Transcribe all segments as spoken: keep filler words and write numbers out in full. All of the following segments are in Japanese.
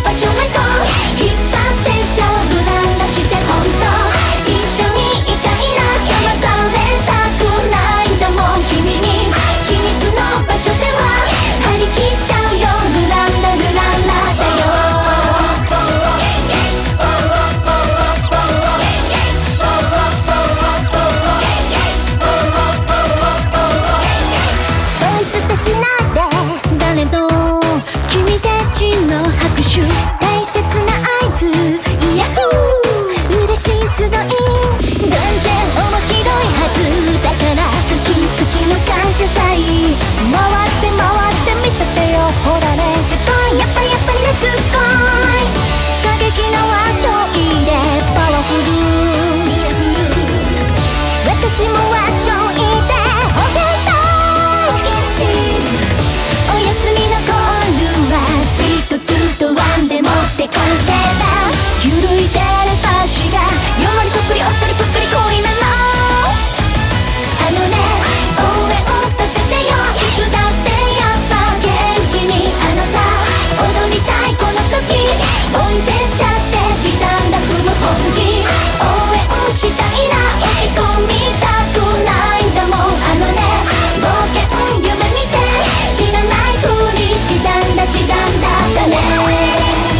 場所へと引っ張ってちゃう、無駄なして本当一緒にいたいな、邪魔されたくないんだもん君に、秘密の場所では張り切っちゃうよ、ルランラルランラだよ。ボイスとしないで誰と君たちの拍手、大切な合図イヤホー、嬉しい集い全然面白いはずだから、月々の感謝祭回って回って見せてよ、ほらねすごい、やっぱりやっぱりねすごい、過激なワッショイでパワフル、私もワッショイで保険とおやすみのコールはスイートツーとワンでもって完成だ、ゆるいテレパシーがよん割そっくりおったりぷっくり恋なの、あのね応援をさせてよ、いつだってやっぱ元気に、あのさ踊りたいこの時置いてっちゃって時短だ踏む本気、応援をしたいな、落ち込みたくないんだもん、あのね冒険夢見て知らないふり時短だ時短だったね。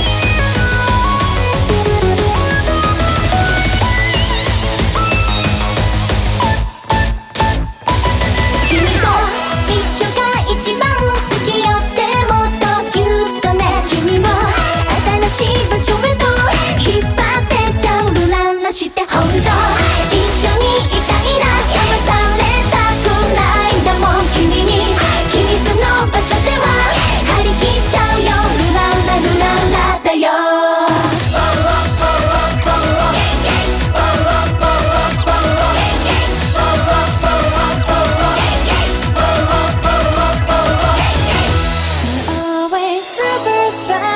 君と一緒が一番好きよってもっとキュッとね、君も新しい場所へと引っ張ってちゃう、ルララして本当一緒にいたいな、邪魔されたくないんだもん君に、秘密の場所では張り切っちゃうよ、ルララルララだよ。Always superstar